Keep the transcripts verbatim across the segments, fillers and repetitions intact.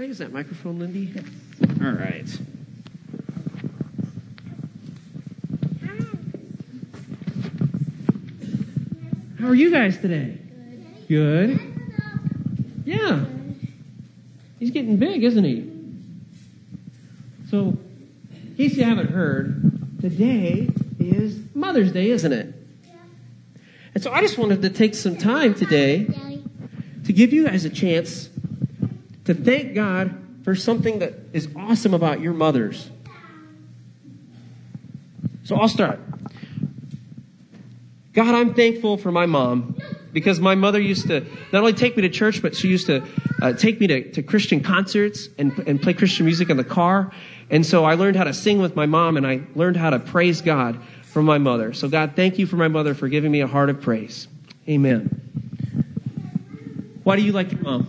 Can I use that microphone, Lindy? Yes. All right. How are you guys today? Good. Good? Yeah. He's getting big, isn't he? So, in case you haven't heard, today is Mother's Day, isn't it? Yeah. And so I just wanted to take some time today to give you guys a chance to thank God for something that is awesome about your mothers. So I'll start. God, I'm thankful for my mom because my mother used to not only take me to church, but she used to uh, take me to, to Christian concerts and, and play Christian music in the car. And so I learned how to sing with my mom, and I learned how to praise God from my mother. So God, thank you for my mother for giving me a heart of praise. Amen. Why do you like your mom?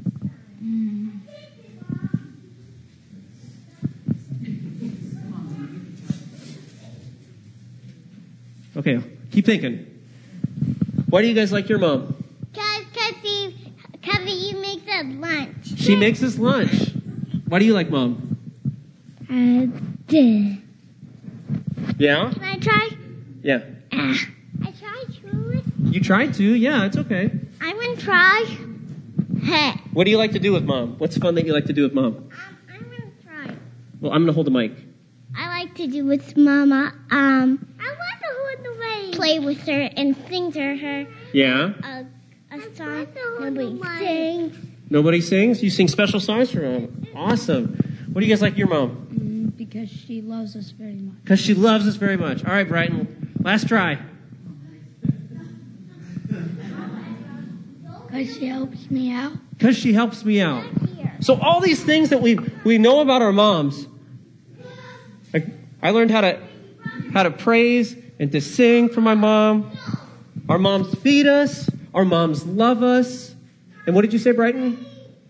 Okay, keep thinking. Why do you guys like your mom? Because you make us lunch. She makes us lunch. Why do you like mom? I did. Yeah? Can I try? Yeah. Uh, I tried to. You tried to? Yeah, it's okay. I'm going to try. Hey. What do you like to do with mom? What's fun that you like to do with mom? Um, I'm going to try. Well, I'm going to hold the mic. I like to do with Mama. Um, I want to hold the mic. Play with her and sing to her. Yeah? A, a song nobody sings. Nobody sings? You sing special songs for mom. Awesome. What do you guys like your mom? Mm, because she loves us very much. Because she loves us very much. All right, Brighton. Last try. Because she helps me out. Because she helps me out. So all these things that we we know about our moms. I, I learned how to how to praise and to sing for my mom. Our moms feed us. Our moms love us. And what did you say, Brighton?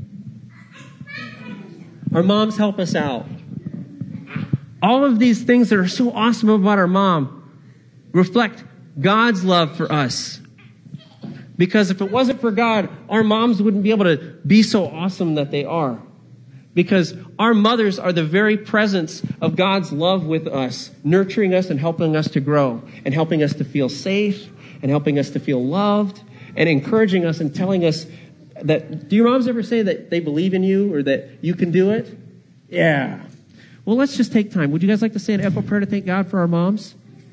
Our moms help us out. All of these things that are so awesome about our mom reflect God's love for us. Because if it wasn't for God, our moms wouldn't be able to be so awesome that they are. Because our mothers are the very presence of God's love with us, nurturing us and helping us to grow, and helping us to feel safe, and helping us to feel loved, and encouraging us and telling us that, do your moms ever say that they believe in you or that you can do it? Yeah. Well, let's just take time. Would you guys like to say an echo prayer to thank God for our moms?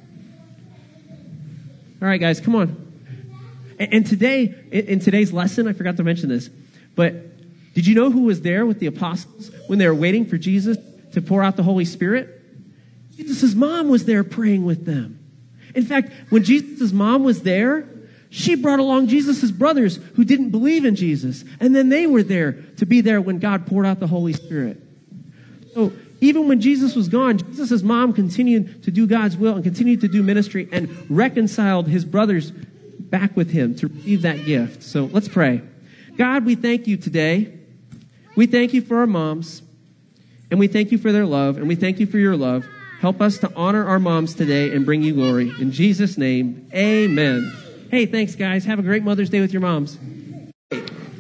All right, guys, come on. And, and today, in, in today's lesson, I forgot to mention this, but did you know who was there with the apostles when they were waiting for Jesus to pour out the Holy Spirit? Jesus' mom was there praying with them. In fact, when Jesus' mom was there, she brought along Jesus' brothers who didn't believe in Jesus. And then they were there to be there when God poured out the Holy Spirit. So even when Jesus was gone, Jesus' mom continued to do God's will and continued to do ministry and reconciled his brothers back with him to receive that gift. So let's pray. God, we thank you today. We thank you for our moms, and we thank you for their love, and we thank you for your love. Help us to honor our moms today and bring you glory. In Jesus' name, amen. Hey, thanks, guys. Have a great Mother's Day with your moms. Will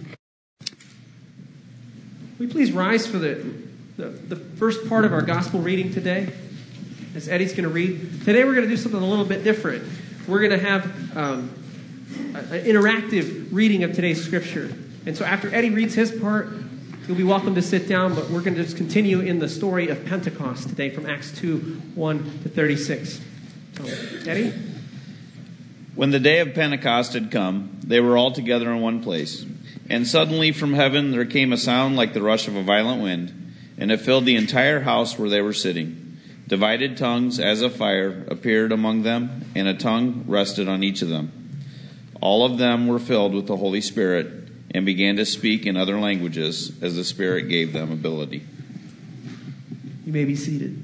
you please rise for the, the, the first part of our gospel reading today, as Eddie's going to read. Today we're going to do something a little bit different. We're going to have um, an interactive reading of today's scripture. And so after Eddie reads his part, you'll be welcome to sit down, but we're going to just continue in the story of Pentecost today from Acts two, one to thirty-six. So, Eddie? When the day of Pentecost had come, they were all together in one place. And suddenly from heaven there came a sound like the rush of a violent wind, and it filled the entire house where they were sitting. Divided tongues as of fire appeared among them, and a tongue rested on each of them. All of them were filled with the Holy Spirit, and began to speak in other languages as the Spirit gave them ability. You may be seated.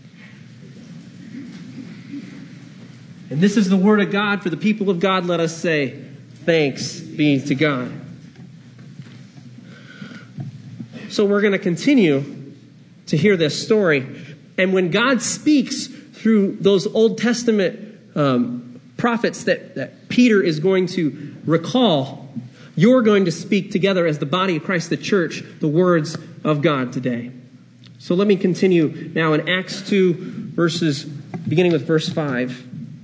And this is the word of God for the people of God. Let us say, thanks be to God. So we're going to continue to hear this story. And when God speaks through those Old Testament um, prophets that, that Peter is going to recall, you're going to speak together as the body of Christ, the church, the words of God today. So let me continue now in Acts two, verses, beginning with verse five.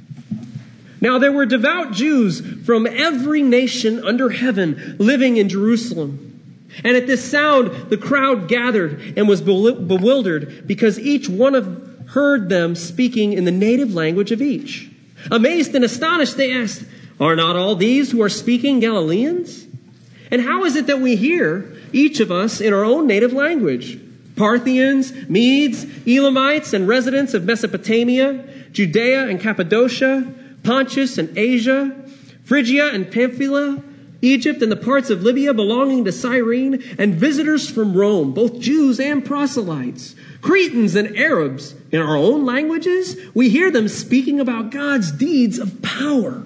Now there were devout Jews from every nation under heaven living in Jerusalem. And at this sound, the crowd gathered and was bewildered because each one of heard them speaking in the native language of each. Amazed and astonished, they asked, "Are not all these who are speaking Galileans? And how is it that we hear, each of us, in our own native language? Parthians, Medes, Elamites, and residents of Mesopotamia, Judea and Cappadocia, Pontus and Asia, Phrygia and Pamphylia, Egypt and the parts of Libya belonging to Cyrene, and visitors from Rome, both Jews and proselytes, Cretans and Arabs, in our own languages, we hear them speaking about God's deeds of power."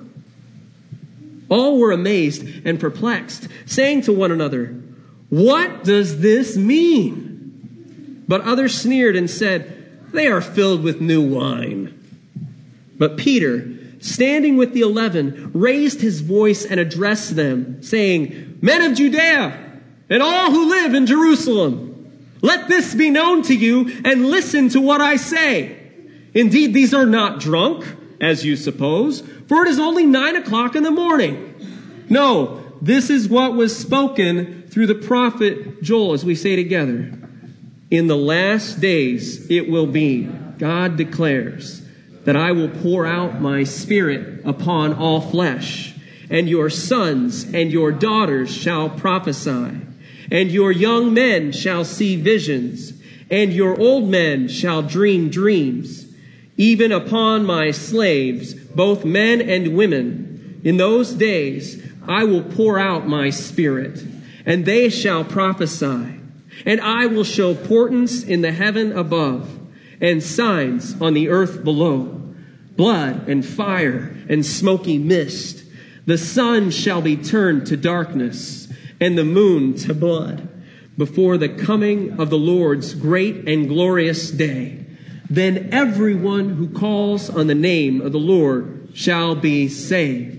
All were amazed and perplexed, saying to one another, "What does this mean?" But others sneered and said, "They are filled with new wine." But Peter, standing with the eleven, raised his voice and addressed them, saying, "Men of Judea, and all who live in Jerusalem, let this be known to you, and listen to what I say. Indeed, these are not drunk, as you suppose, for it is only nine o'clock in the morning. No, this is what was spoken through the prophet Joel," as we say together. "In the last days it will be, God declares, that I will pour out my spirit upon all flesh, and your sons and your daughters shall prophesy, and your young men shall see visions, and your old men shall dream dreams, even upon my slaves, both men and women. In those days I will pour out my spirit, and they shall prophesy. And I will show portents in the heaven above, and signs on the earth below, blood and fire and smoky mist. The sun shall be turned to darkness, and the moon to blood, before the coming of the Lord's great and glorious day. Then everyone who calls on the name of the Lord shall be saved."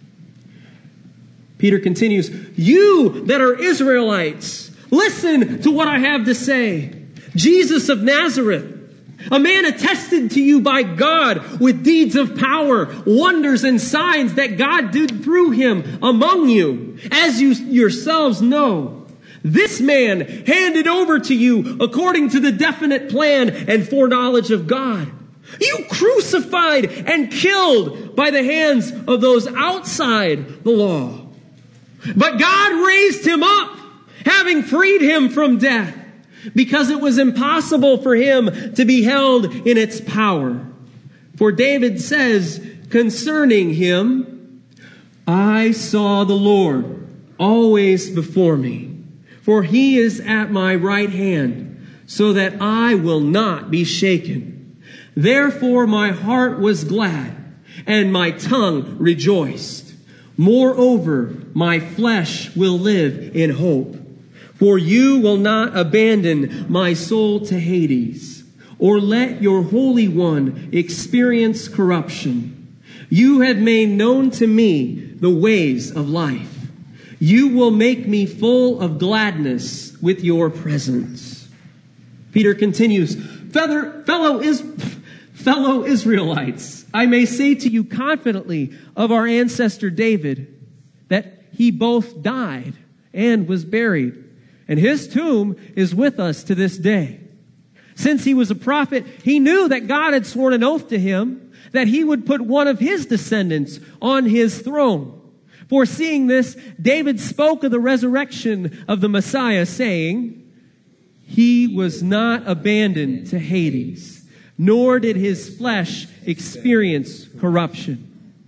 Peter continues, "You that are Israelites, listen to what I have to say. Jesus of Nazareth, a man attested to you by God with deeds of power, wonders and signs that God did through him among you, as you yourselves know. This man handed over to you according to the definite plan and foreknowledge of God. You crucified and killed by the hands of those outside the law. But God raised him up, having freed him from death, because it was impossible for him to be held in its power. For David says concerning him, 'I saw the Lord always before me, for he is at my right hand, so that I will not be shaken. Therefore my heart was glad, and my tongue rejoiced. Moreover, my flesh will live in hope. For you will not abandon my soul to Hades, or let your Holy One experience corruption. You have made known to me the ways of life. You will make me full of gladness with your presence." Peter continues, Fellow, is, fellow Israelites, I may say to you confidently of our ancestor David, that he both died and was buried, and his tomb is with us to this day. Since he was a prophet, he knew that God had sworn an oath to him that he would put one of his descendants on his throne. Foreseeing this, David spoke of the resurrection of the Messiah, saying, "He was not abandoned to Hades, nor did his flesh experience corruption."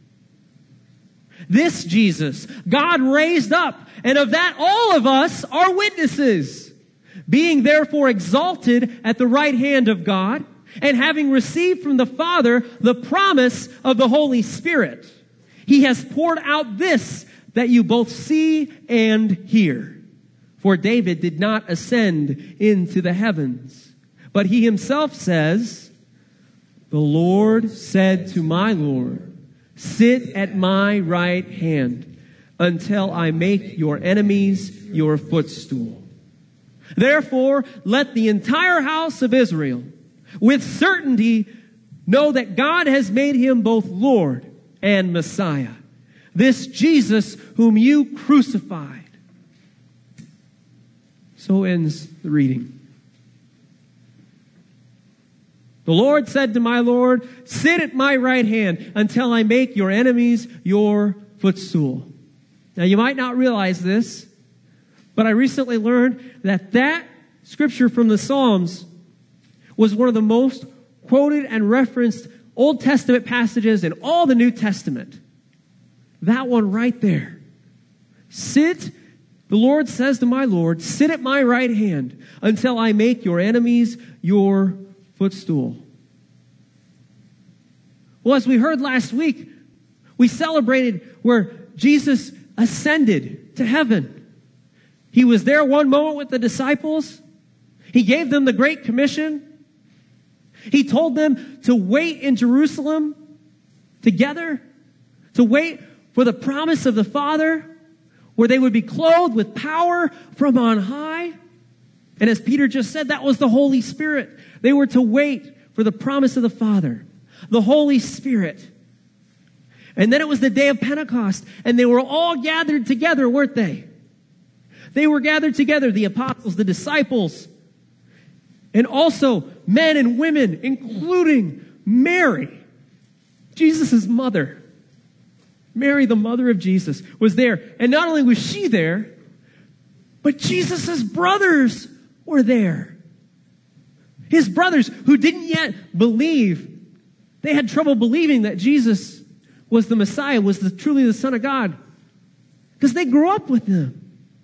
This Jesus, God raised up, and of that all of us are witnesses. Being therefore exalted at the right hand of God, and having received from the Father the promise of the Holy Spirit, he has poured out this that you both see and hear. For David did not ascend into the heavens, but he himself says, "The Lord said to my Lord, sit at my right hand until I make your enemies your footstool. Therefore, let the entire house of Israel with certainty know that God has made him both Lord and Messiah, this Jesus whom you crucified. So ends the reading. The Lord said to my Lord, sit at my right hand until I make your enemies your footstool. Now you might not realize this, but I recently learned that that scripture from the Psalms was one of the most quoted and referenced Old Testament passages in all the New Testament. That one right there. Sit, the Lord says to my Lord, sit at my right hand until I make your enemies your footstool. Well, as we heard last week, we celebrated where Jesus ascended to heaven. He was there one moment with the disciples. He gave them the Great Commission. He told them to wait in Jerusalem together, to wait for the promise of the Father, where they would be clothed with power from on high. And as Peter just said, that was the Holy Spirit. They were to wait for the promise of the Father, the Holy Spirit. And then it was the day of Pentecost, and they were all gathered together, weren't they? They were gathered together, the apostles, the disciples, and also men and women, including Mary, Jesus' mother. Mary, the mother of Jesus, was there. And not only was she there, but Jesus' brothers were there. His brothers who didn't yet believe, they had trouble believing that Jesus was the Messiah, was the, truly the Son of God, because they grew up with him.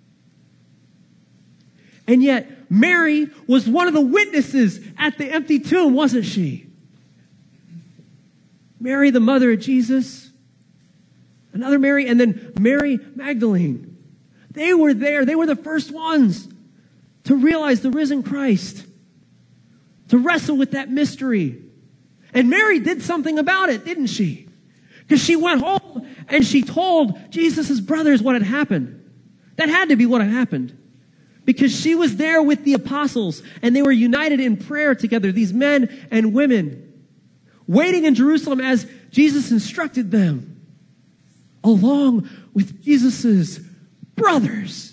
And yet, Mary was one of the witnesses at the empty tomb, wasn't she? Mary, the mother of Jesus, another Mary, and then Mary Magdalene. They were there. They were the first ones to realize the risen Christ, to wrestle with that mystery. And Mary did something about it, didn't she? Because she went home and she told Jesus' brothers what had happened. That had to be what had happened. Because she was there with the apostles and they were united in prayer together, these men and women, waiting in Jerusalem as Jesus instructed them, along with Jesus' brothers.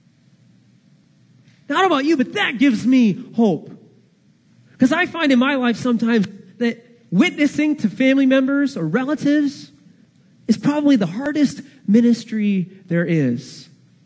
Now, I don't know about you, but that gives me hope. Because I find in my life sometimes that witnessing to family members or relatives is probably the hardest ministry there is.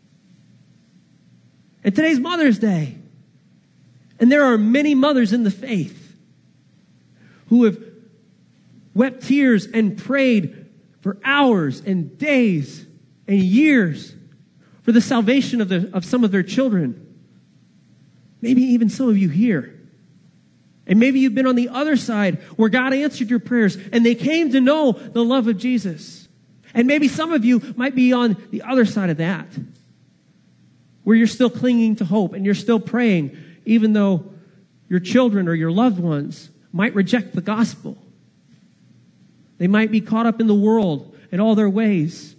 And today's Mother's Day. And there are many mothers in the faith who have wept tears and prayed for hours and days and years for the salvation of, the, of some of their children. Maybe even some of you here. And maybe you've been on the other side where God answered your prayers and they came to know the love of Jesus. And maybe some of you might be on the other side of that, where you're still clinging to hope and you're still praying, even though your children or your loved ones might reject the gospel. They might be caught up in the world and all their ways.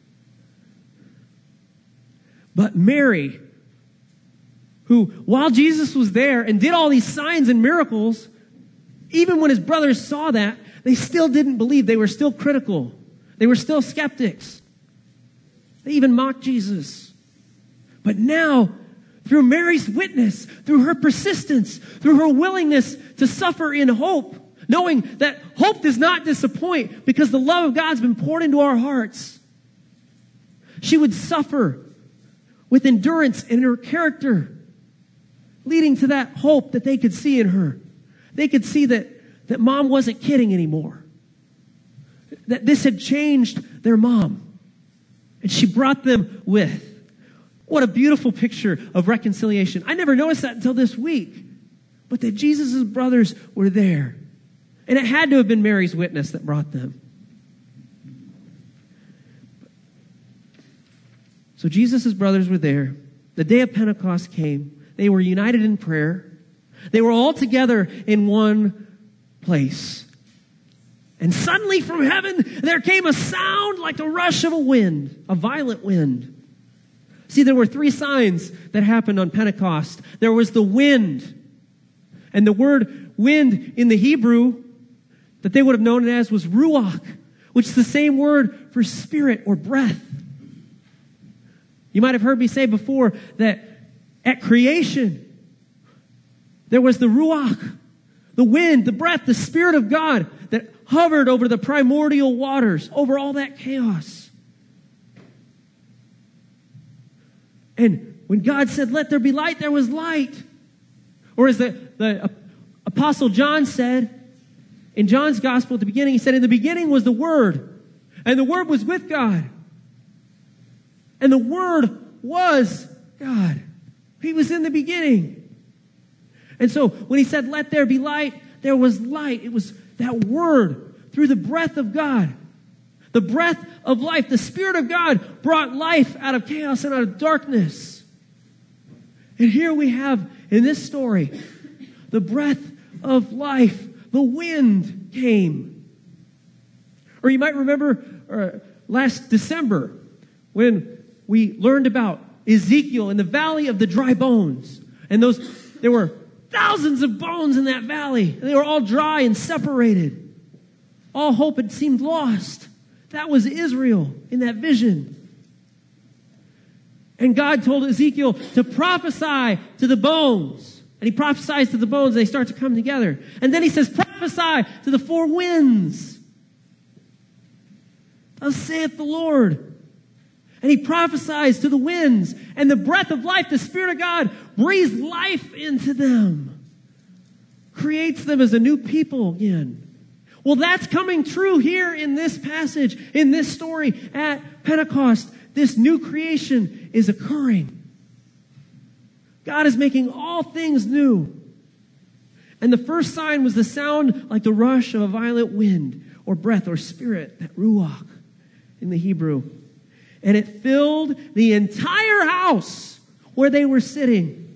But Mary, who, while Jesus was there and did all these signs and miracles, even when his brothers saw that, they still didn't believe. They were still critical. They were still skeptics. They even mocked Jesus. But now, through Mary's witness, through her persistence, through her willingness to suffer in hope, knowing that hope does not disappoint because the love of God's been poured into our hearts, she would suffer with endurance in her character, leading to that hope that they could see in her. They could see that, that mom wasn't kidding anymore, that this had changed their mom, and she brought them with. What a beautiful picture of reconciliation. I never noticed that until this week. But that Jesus' brothers were there. And it had to have been Mary's witness that brought them. So Jesus' brothers were there. The day of Pentecost came. They were united in prayer. They were all together in one place. And suddenly from heaven there came a sound like the rush of a wind, a violent wind. See, there were three signs that happened on Pentecost. There was the wind. And the word wind in the Hebrew that they would have known it as was ruach, which is the same word for spirit or breath. You might have heard me say before that at creation, there was the ruach, the wind, the breath, the Spirit of God that hovered over the primordial waters, over all that chaos. And when God said, let there be light, there was light. Or as the, the Apostle John said, in John's gospel at the beginning, he said, in the beginning was the Word, and the Word was with God. And the Word was God. He was in the beginning. And so when he said, let there be light, there was light. It was that Word through the breath of God. The breath of life. The Spirit of God brought life out of chaos and out of darkness. And here we have in this story, the breath of life. The wind came. Or you might remember uh, last December when we learned about Ezekiel in the valley of the dry bones. And those, there were thousands of bones in that valley. They were all dry and separated. All hope had seemed lost. That was Israel in that vision. And God told Ezekiel to prophesy to the bones. And he prophesies to the bones, and they start to come together. And then he says, prophesy to the four winds. Thus saith the Lord. And he prophesies to the winds. And the breath of life, the Spirit of God, breathes life into them. Creates them as a new people again. Well, that's coming true here in this passage, in this story at Pentecost. This new creation is occurring. God is making all things new. And the first sign was the sound like the rush of a violent wind or breath or spirit, that ruach in the Hebrew. And it filled the entire house where they were sitting.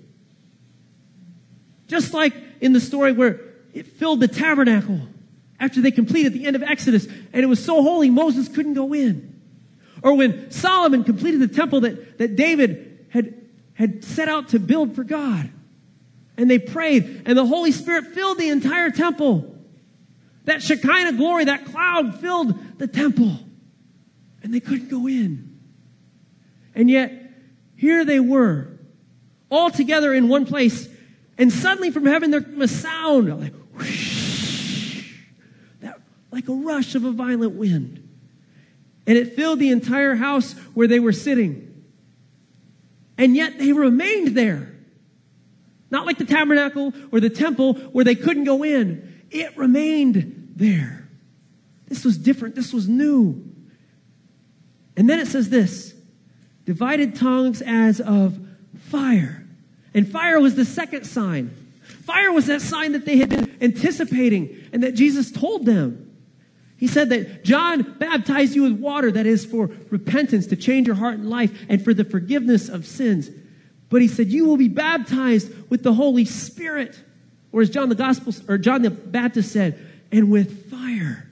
Just like in the story where it filled the tabernacle after they completed the end of Exodus, and it was so holy Moses couldn't go in. Or when Solomon completed the temple that, that David had, had set out to build for God. And they prayed, and the Holy Spirit filled the entire temple. That Shekinah glory, that cloud filled the temple. And they couldn't go in. And yet, here they were, all together in one place. And suddenly from heaven there came a sound, like whoosh, that, like a rush of a violent wind. And it filled the entire house where they were sitting. And yet they remained there. Not like the tabernacle or the temple where they couldn't go in. It remained there. This was different. This was new. And then it says this, divided tongues as of fire. And fire was the second sign. Fire was that sign that they had been anticipating and that Jesus told them. He said that John baptized you with water, that is for repentance, to change your heart and life, and for the forgiveness of sins. But he said, you will be baptized with the Holy Spirit. Or as John the Gospel, or John the Baptist said, and with fire.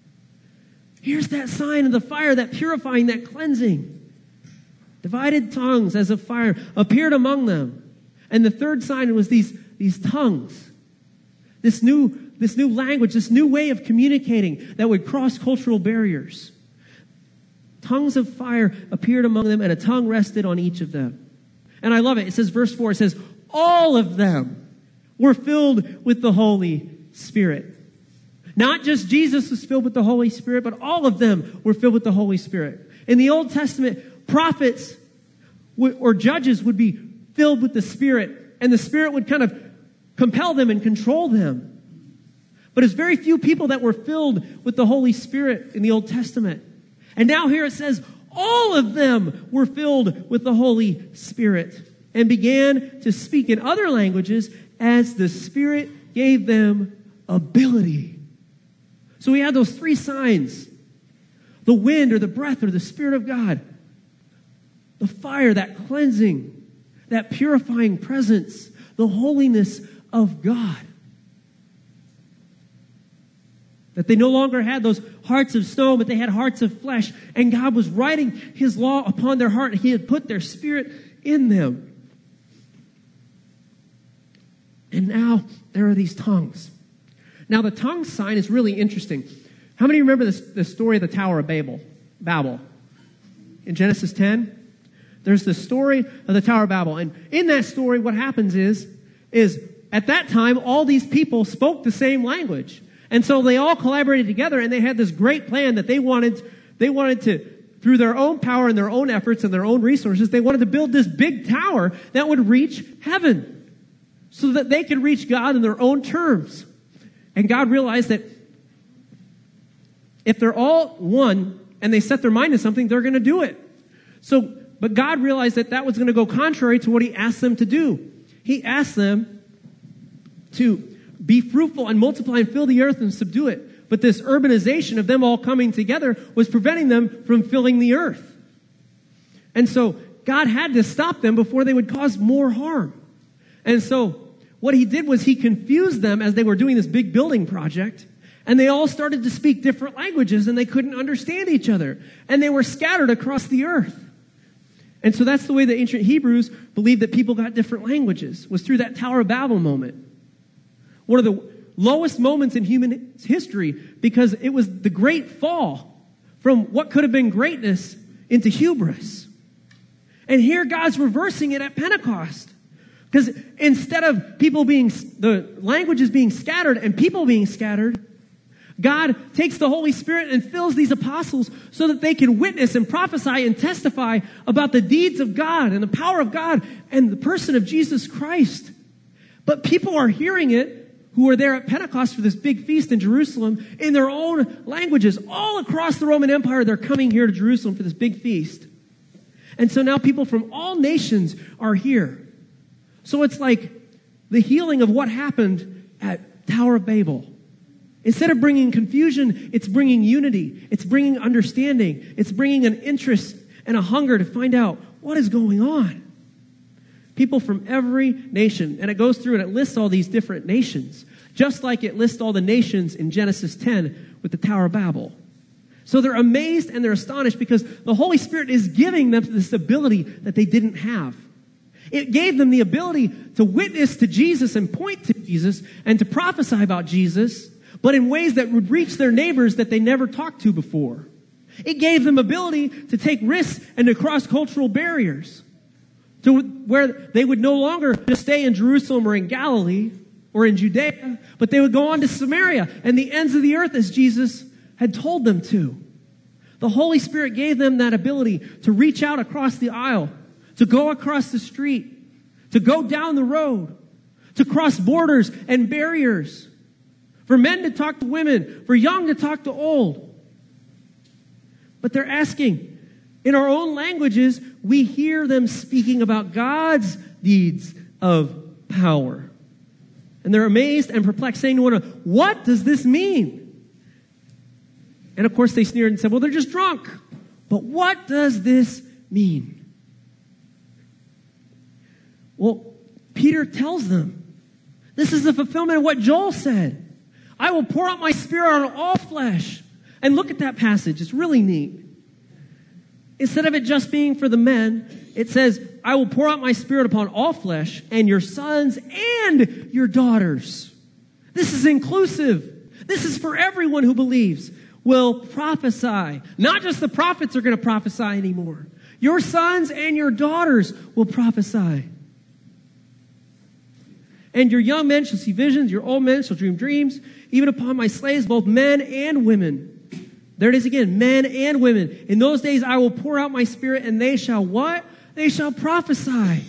Here's that sign of the fire, that purifying, that cleansing. Divided tongues as of fire appeared among them. And the third sign was these, these tongues. This new This new language, this new way of communicating that would cross cultural barriers. Tongues of fire appeared among them, and a tongue rested on each of them. And I love it. It says, verse four, it says, all of them were filled with the Holy Spirit. Not just Jesus was filled with the Holy Spirit, but all of them were filled with the Holy Spirit. In the Old Testament, prophets or judges would be filled with the Spirit, and the Spirit would kind of compel them and control them. But there's very few people that were filled with the Holy Spirit in the Old Testament. And now here it says, all of them were filled with the Holy Spirit and began to speak in other languages as the Spirit gave them ability. So we have those three signs. The wind or the breath or the Spirit of God. The fire, that cleansing, that purifying presence, the holiness of God. That they no longer had those hearts of stone, but they had hearts of flesh. And God was writing his law upon their heart. And he had put their spirit in them. And now there are these tongues. Now the tongue sign is really interesting. How many remember this, the story of the Tower of Babel? Babel. In Genesis ten, there's the story of the Tower of Babel. And in that story, what happens is, is at that time, all these people spoke the same language. And so they all collaborated together, and they had this great plan that they wanted, they wanted to, through their own power and their own efforts and their own resources, they wanted to build this big tower that would reach heaven so that they could reach God in their own terms. And God realized that if they're all one and they set their mind to something, they're going to do it. So, but God realized that that was going to go contrary to what he asked them to do. He asked them to be fruitful and multiply and fill the earth and subdue it. But this urbanization of them all coming together was preventing them from filling the earth. And so God had to stop them before they would cause more harm. And so what he did was he confused them as they were doing this big building project. And they all started to speak different languages and they couldn't understand each other. And they were scattered across the earth. And so that's the way the ancient Hebrews believed that people got different languages, was through that Tower of Babel moment. One of the lowest moments in human history, because it was the great fall from what could have been greatness into hubris. And here God's reversing it at Pentecost. Because instead of people being, the languages being scattered and people being scattered, God takes the Holy Spirit and fills these apostles so that they can witness and prophesy and testify about the deeds of God and the power of God and the person of Jesus Christ. But people are hearing it who are there at Pentecost for this big feast in Jerusalem in their own languages. All across the Roman Empire, they're coming here to Jerusalem for this big feast. And so now people from all nations are here. So it's like the healing of what happened at Tower of Babel. Instead of bringing confusion, it's bringing unity. It's bringing understanding. It's bringing an interest and a hunger to find out what is going on. People from every nation. And it goes through and it lists all these different nations. Just like it lists all the nations in Genesis ten with the Tower of Babel. So they're amazed and they're astonished because the Holy Spirit is giving them this ability that they didn't have. It gave them the ability to witness to Jesus and point to Jesus and to prophesy about Jesus, but in ways that would reach their neighbors that they never talked to before. It gave them ability to take risks and to cross cultural barriers. To where they would no longer just stay in Jerusalem or in Galilee or in Judea, but they would go on to Samaria and the ends of the earth as Jesus had told them to. The Holy Spirit gave them that ability to reach out across the aisle, to go across the street, to go down the road, to cross borders and barriers, for men to talk to women, for young to talk to old. But they're asking, in our own languages, we hear them speaking about God's deeds of power. And they're amazed and perplexed, saying to one another, what does this mean? And of course they sneered and said, well, they're just drunk. But what does this mean? Well, Peter tells them, this is the fulfillment of what Joel said. I will pour out my spirit on all flesh. And look at that passage. It's really neat. Instead of it just being for the men, it says, I will pour out my spirit upon all flesh, and your sons and your daughters. This is inclusive. This is for everyone who believes. Will prophesy. Not just the prophets are going to prophesy anymore. Your sons and your daughters will prophesy. And your young men shall see visions, your old men shall dream dreams, even upon my slaves, both men and women. There it is again, men and women. In those days I will pour out my spirit, and they shall what? They shall prophesy.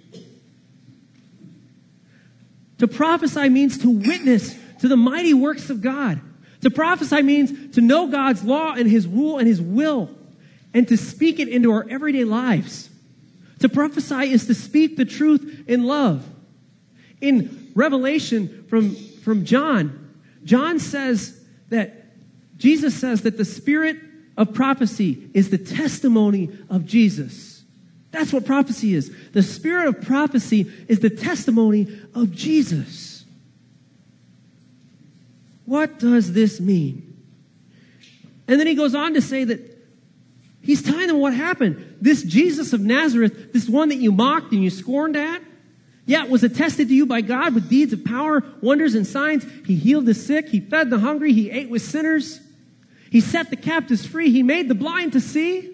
To prophesy means to witness to the mighty works of God. To prophesy means to know God's law and his rule and his will, and to speak it into our everyday lives. To prophesy is to speak the truth in love. In Revelation from, from John, John says that, Jesus says that the spirit of prophecy is the testimony of Jesus. That's what prophecy is. The spirit of prophecy is the testimony of Jesus. What does this mean? And then he goes on to say that he's telling them what happened. This Jesus of Nazareth, this one that you mocked and you scorned at, yeah, it was attested to you by God with deeds of power, wonders, and signs. He healed the sick. He fed the hungry. He ate with sinners. He set the captives free. He made the blind to see.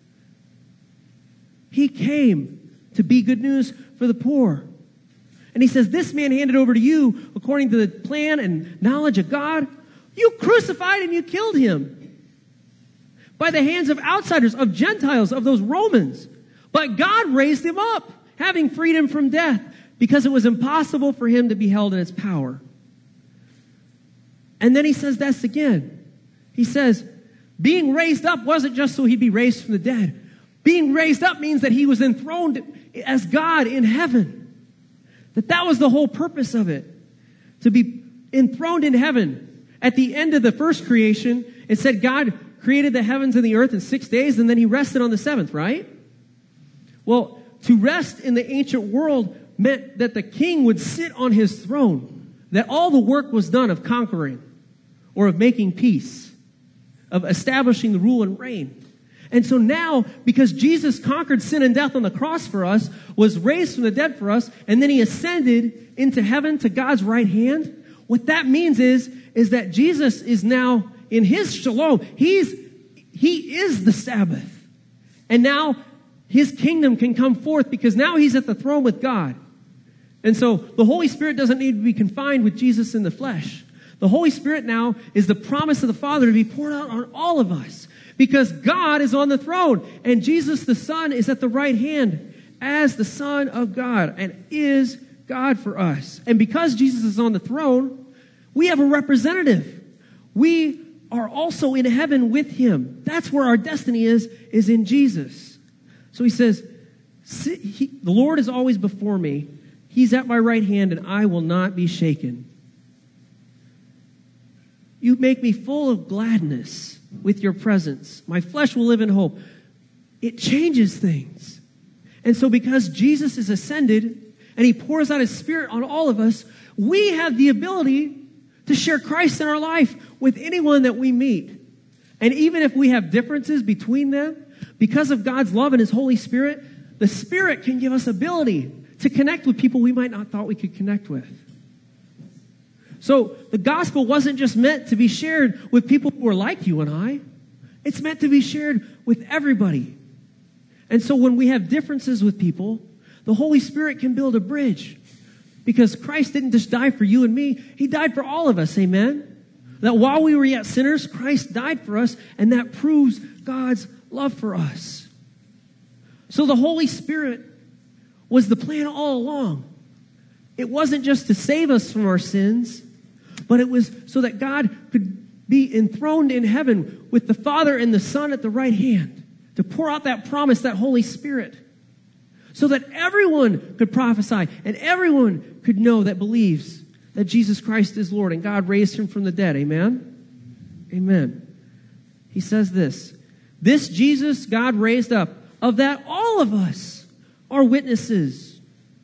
He came to be good news for the poor. And he says, this man handed over to you according to the plan and knowledge of God. You crucified and you killed him by the hands of outsiders, of Gentiles, of those Romans. But God raised him up, having freed him from death, because it was impossible for him to be held in its power. And then he says this again. He says, being raised up wasn't just so he'd be raised from the dead. Being raised up means that he was enthroned as God in heaven. That that was the whole purpose of it. To be enthroned in heaven. At the end of the first creation, it said God created the heavens and the earth in six days, and then he rested on the seventh, right? Well, to rest in the ancient world meant that the king would sit on his throne, that all the work was done of conquering or of making peace, of establishing the rule and reign. And so now, because Jesus conquered sin and death on the cross for us, was raised from the dead for us, and then he ascended into heaven to God's right hand, what that means is, is that Jesus is now in his shalom. He's, he is the Sabbath. And now his kingdom can come forth because now he's at the throne with God. And so the Holy Spirit doesn't need to be confined with Jesus in the flesh. The Holy Spirit now is the promise of the Father to be poured out on all of us because God is on the throne and Jesus the Son is at the right hand as the Son of God and is God for us. And because Jesus is on the throne, we have a representative. We are also in heaven with him. That's where our destiny is, is in Jesus. So he says, he, the Lord is always before me. He's at my right hand, and I will not be shaken. You make me full of gladness with your presence. My flesh will live in hope. It changes things. And so because Jesus is ascended, and he pours out his Spirit on all of us, we have the ability to share Christ in our life with anyone that we meet. And even if we have differences between them, because of God's love and his Holy Spirit, the Spirit can give us ability to connect with people we might not thought we could connect with. So the gospel wasn't just meant to be shared with people who are like you and I. It's meant to be shared with everybody. And so when we have differences with people, the Holy Spirit can build a bridge. Because Christ didn't just die for you and me. He died for all of us, amen? That while we were yet sinners, Christ died for us, and that proves God's love for us. So the Holy Spirit was the plan all along. It wasn't just to save us from our sins, but it was so that God could be enthroned in heaven with the Father and the Son at the right hand to pour out that promise, that Holy Spirit, so that everyone could prophesy and everyone could know that believes that Jesus Christ is Lord and God raised him from the dead. Amen? Amen. He says this, this Jesus God raised up, of that all of us are witnesses.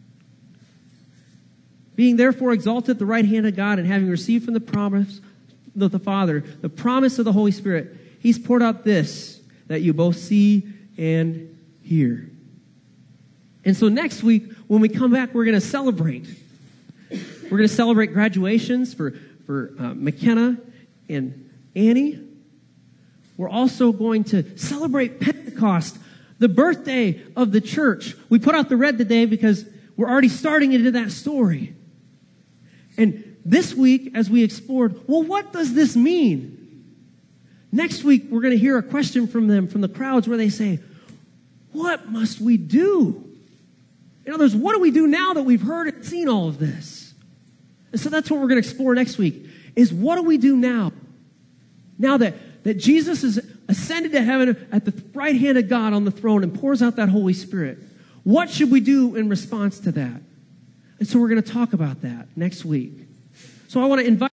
Being therefore exalted at the right hand of God and having received from the promise of the Father, the promise of the Holy Spirit, he's poured out this that you both see and hear. And so next week, when we come back, we're going to celebrate. We're going to celebrate graduations for, for uh, McKenna and Annie. We're also going to celebrate Pentecost, the birthday of the church. We put out the red today because we're already starting into that story. And this week, as we explored, well, what does this mean? Next week, we're going to hear a question from them, from the crowds, where they say, what must we do? In other words, what do we do now that we've heard and seen all of this? And so that's what we're going to explore next week, is what do we do now? Now that, that Jesus is ascended to heaven at the right hand of God on the throne and pours out that Holy Spirit. What should we do in response to that? And so we're going to talk about that next week. So I want to invite